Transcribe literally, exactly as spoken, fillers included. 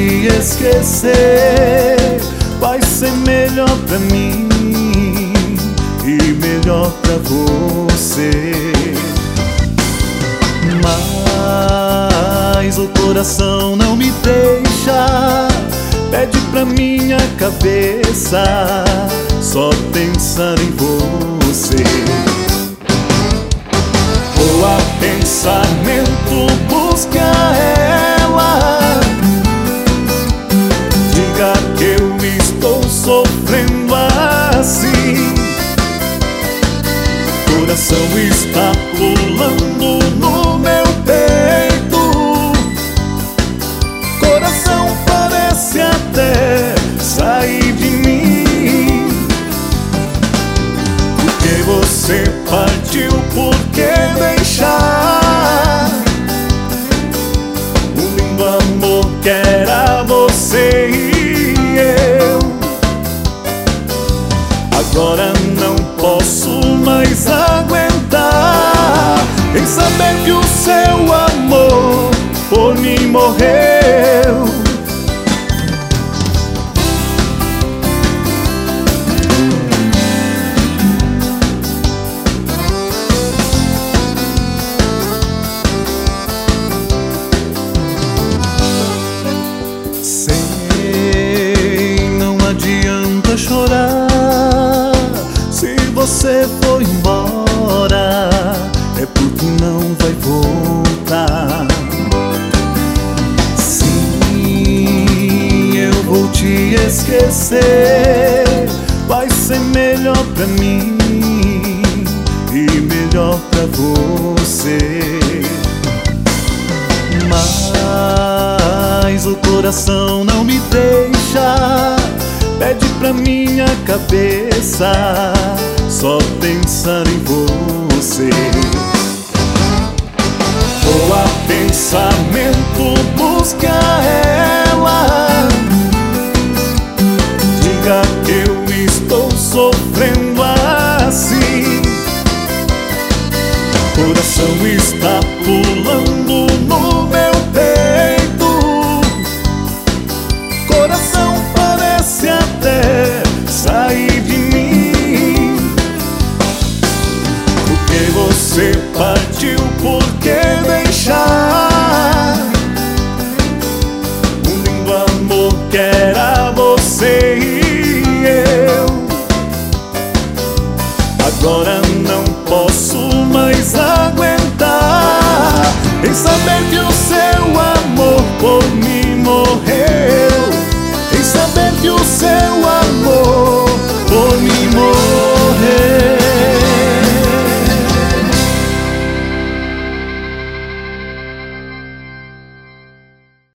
te esquecer. Vai ser melhor pra mim e melhor pra você. Mas o coração não me deixa, pede pra minha cabeça só pensar em você. Vou a pensamento buscar ela, diga que eu estou sofrendo assim. Coração está pulando no meu peito, coração parece até sair de mim. Porque você partiu, por que deixar um lindo amor que era você e eu? Agora não posso mais aguentar em saber que o seu amor por mim morreu. Sei, não adianta chorar, se você for embora é porque não vai voltar. Sim, eu vou te esquecer, vai ser melhor pra mim e melhor pra você. Mas o coração não me deixa, pede pra minha cabeça só pensar em você. Vou a pensamento buscar ela, diga que eu estou sofrendo assim. Coração está pulando no meu peito, coração parece até sair de mim. Porque você partiu, por que deixar um lindo amor que era você e eu? Agora não posso mais aguentar em saber que